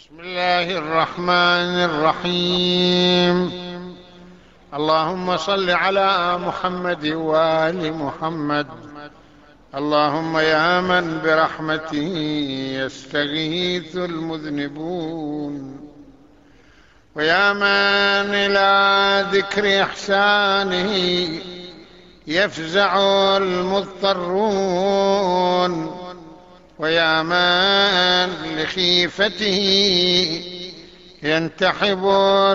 بسم الله الرحمن الرحيم. اللهم صل على محمد وآل محمد. اللهم يا من برحمته يستغيث المذنبون، ويا من إلى ذكر إحسانه يفزع المضطرون، ويا من لخيفته ينتحب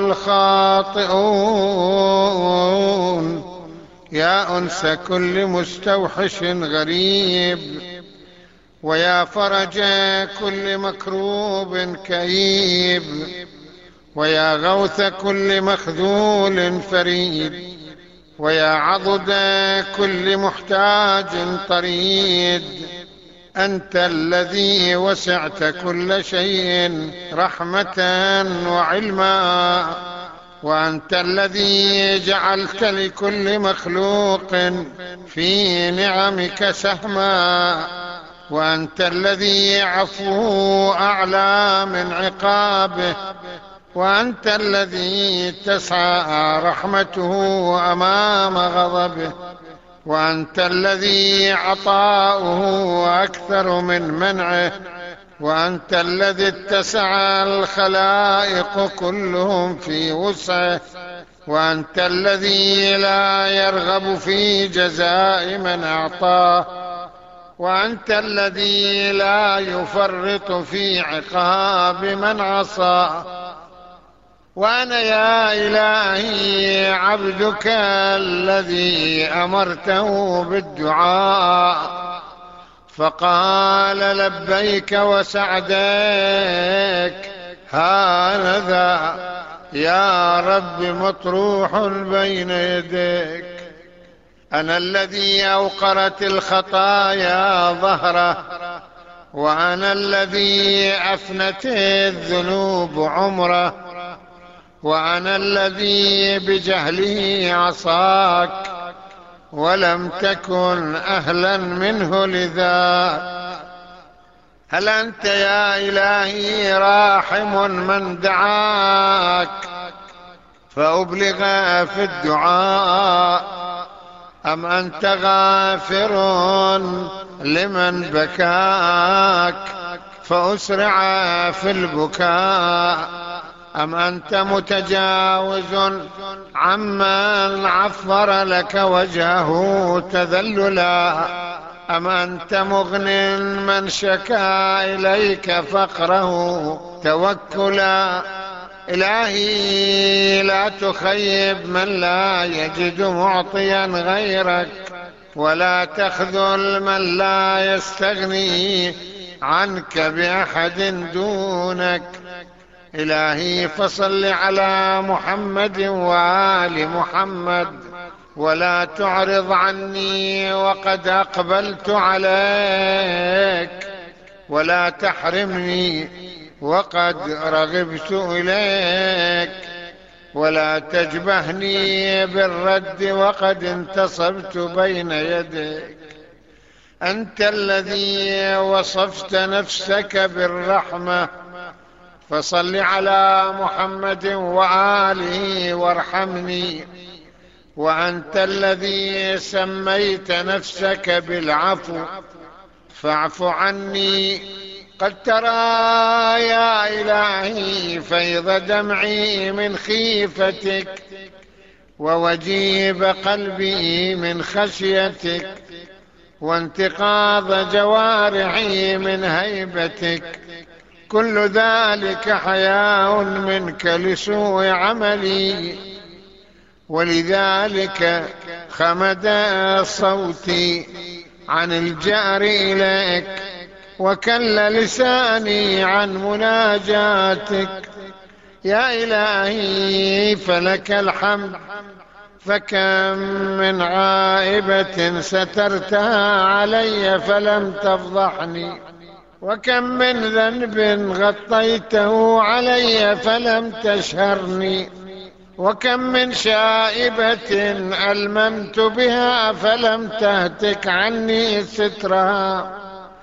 الخاطئون، يا أنس كل مستوحش غريب، ويا فرج كل مكروب كئيب، ويا غوث كل مخذول فريد، ويا عضد كل محتاج طريد. أنت الذي وسعت كل شيء رحمة وعلما، وأنت الذي جعلت لكل مخلوق في نعمك سهما، وأنت الذي عفوه أعلى من عقابه، وأنت الذي تسعى رحمته أمام غضبه، وأنت الذي عطاؤه أكثر من منعه، وأنت الذي اتسع الخلائق كلهم في وسعه، وأنت الذي لا يرغب في جزاء من أعطاه، وأنت الذي لا يفرط في عقاب من عصاه. وأنا يا إلهي عبدك الذي أمرته بالدعاء فقال لبيك وسعديك، هذا يا رب مطروح بين يديك. أنا الذي أوقرت الخطايا ظهره، وأنا الذي أفنت الذنوب عمره، وأنا الذي بجهله عصاك ولم تكن أهلا منه لذا. هل أنت يا إلهي راحم من دعاك فأبلغ في الدعاء، أم أنت غافر لمن بكاك فأسرع في البكاء، أم أنت متجاوز عمن عفر لك وجهه تذللا، أم أنت مغن من شكا إليك فقره توكلا. إلهي لا تخيب من لا يجد معطيا غيرك، ولا تخذل من لا يستغني عنك بأحد دونك. إلهي فصل على محمد وآل محمد، ولا تعرض عني وقد أقبلت عليك، ولا تحرمني وقد رغبت إليك، ولا تجبهني بالرد وقد انتصبت بين يديك. أنت الذي وصفت نفسك بالرحمة، فصل على محمد وآله وارحمني. وأنت الذي سميت نفسك بالعفو، فاعف عني. قد ترى يا إلهي فيض دمعي من خيفتك، ووجيب قلبي من خشيتك، وانتقاض جوارحي من هيبتك. كل ذلك حياء منك لسوء عملي، ولذلك خمد صوتي عن الجأر إليك، وكل لساني عن مناجاتك. يا إلهي فلك الحمد، فكم من عائبة سترتها علي فلم تفضحني، وكم من ذنب غطيته علي فلم تشهرني، وكم من شائبة ألممت بها فلم تهتك عني سترها،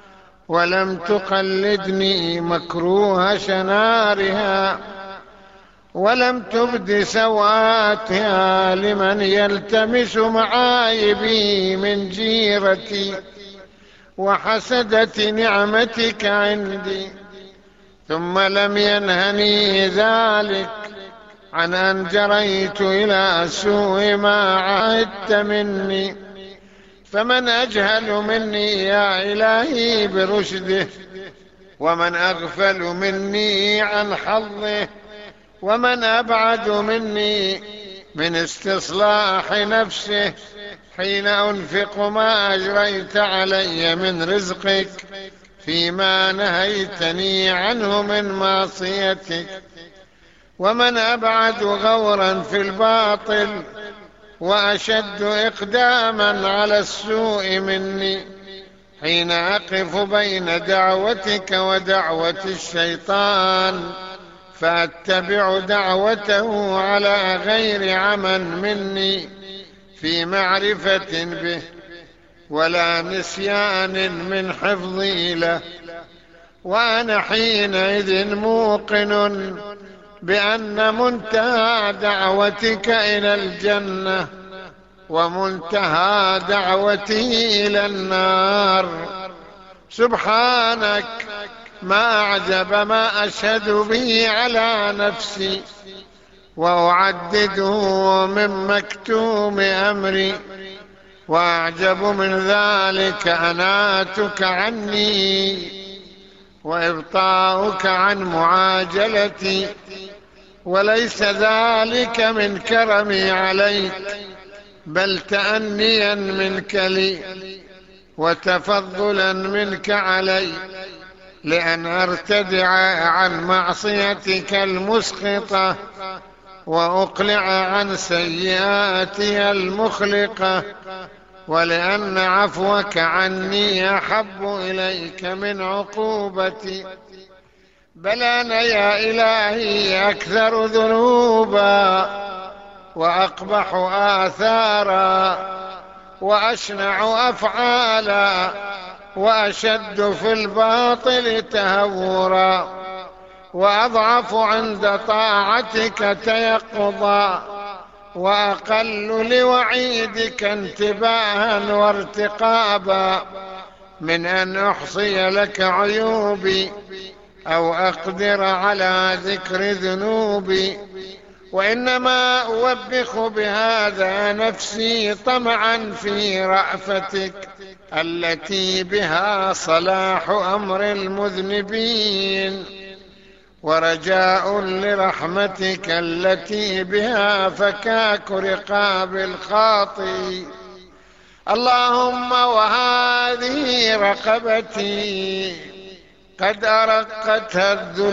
ولم تقلدني مكروه شنارها، ولم تبد سواتها لمن يلتمس معايبي من جيرتي وحسدة نعمتك عندي. ثم لم ينهني ذلك عن أن جريت إلى سوء ما عهدت مني، فمن أجهل مني يا إلهي برشده، ومن أغفل مني عن حظه، ومن أبعد مني من استصلاح نفسه حين أنفق ما أجريت علي من رزقك فيما نهيتني عنه من معصيتك، ومن أبعد غورا في الباطل وأشد إقداما على السوء مني حين أقف بين دعوتك ودعوة الشيطان فأتبع دعوته على غير عمل مني في معرفة به ولا نسيان من حفظي له. وأنا حينئذ موقن بأن منتهى دعوتك إلى الجنة ومنتهى دعوتي إلى النار. سبحانك، ما أعجب ما أشهد به على نفسي وأعدده من مكتوم أمري، وأعجب من ذلك أناتك عني وإبطاؤك عن معاجلتي، وليس ذلك من كرمي عليك بل تأنيا منك لي وتفضلا منك علي، لأن أرتدع عن معصيتك المسخطة وأقلع عن سيئاتي المخلقة، ولأن عفوك عني أحب إليك من عقوبتي. بل أنا يا إلهي أكثر ذنوبا وأقبح آثارا وأشنع أفعالا وأشد في الباطل تهورا، وأضعف عند طاعتك تيقظا، وأقل لوعيدك انتباها وارتقابا من أن أحصي لك عيوبي أو أقدر على ذكر ذنوبي. وإنما أوبخ بهذا نفسي طمعا في رأفتك التي بها صلاح أمر المذنبين، ورجاء لرحمتك التي بها فكاك رقاب الخاطئ. اللهم وهذه رقبتي قد أرقتها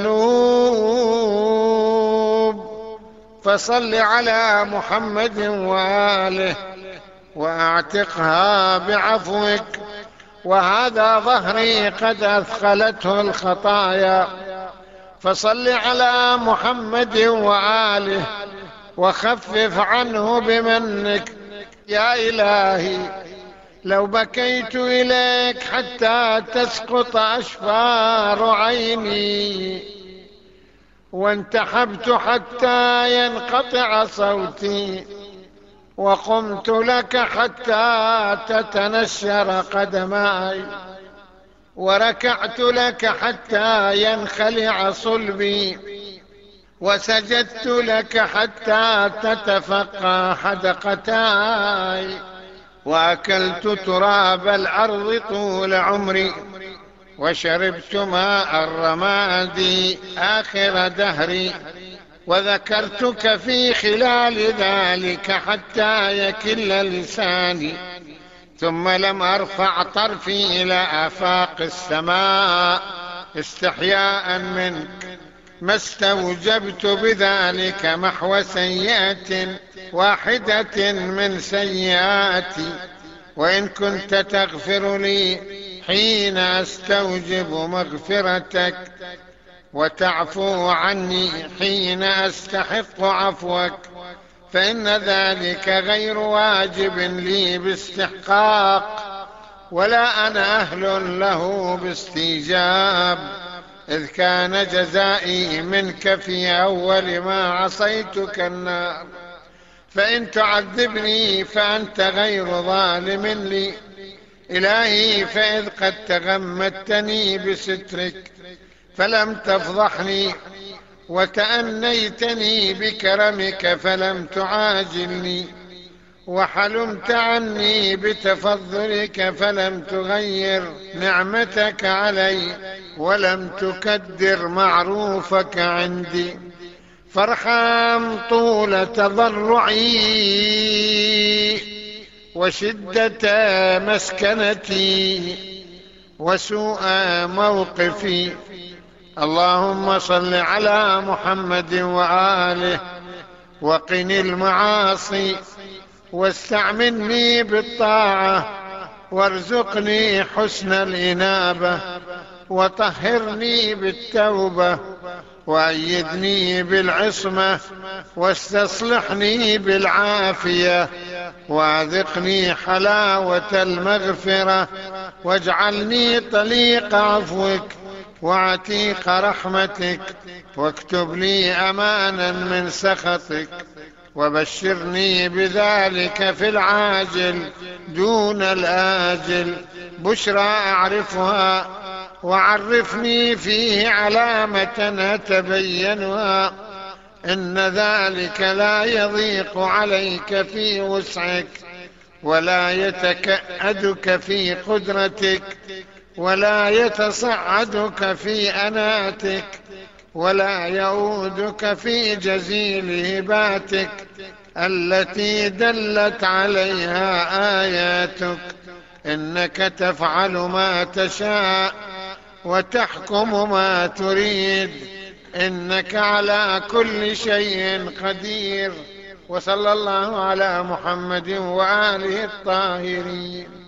الذنوب، فصل على محمد وآله وأعتقها بعفوك. وهذا ظهري قد أثقلته الخطايا، فصل على محمد وآله وخفف عنه بمنك. يا إلهي، لو بكيت إليك حتى تسقط أشفار عيني، وانتحبت حتى ينقطع صوتي، وقمت لك حتى تتنشر قدماي، وركعت لك حتى ينخلع صلبي، وسجدت لك حتى تتفقى حدقتاي، وأكلت تراب الأرض طول عمري، وشربت ماء الرماد آخر دهري، وذكرتك في خلال ذلك حتى يكل لساني، ثم لم أرفع طرفي إلى آفاق السماء استحياء منك، ما استوجبت بذلك محو سيئة واحدة من سيئاتي. وإن كنت تغفر لي حين أستوجب مغفرتك، وتعفو عني حين أستحق عفوك، فإن ذلك غير واجب لي باستحقاق، ولا أنا أهل له باستيجاب، إذ كان جزائي منك في أول ما عصيتك النار. فإن تعذبني فأنت غير ظالم لي إلهي، فإذ قد تغمدتني بسترك فلم تفضحني، وتأنيتني بكرمك فلم تعاجلني، وحلمت عني بتفضلك فلم تغير نعمتك علي، ولم تكدر معروفك عندي. فارحم طول تضرعي وشدة مسكنتي وسوء موقفي. اللهم صل على محمد وآله، وقني المعاصي، واستعملني بالطاعة، وارزقني حسن الإنابة، وطهرني بالتوبة، وأيدني بالعصمة، واستصلحني بالعافية، وأذقني حلاوة المغفرة، واجعلني طليق عفوك وعتيق رحمتك، واكتب لي أمانا من سخطك، وبشرني بذلك في العاجل دون الآجل بشرى أعرفها، وعرفني فيه علامة أتبينها، إن ذلك لا يضيق عليك في وسعك، ولا يتكأدك في قدرتك، ولا يتصعدك في أناتك، ولا يؤودك في جزيل هباتك التي دلت عليها آياتك. إنك تفعل ما تشاء وتحكم ما تريد، إنك على كل شيء قدير. وصلى الله على محمد وآله الطاهرين.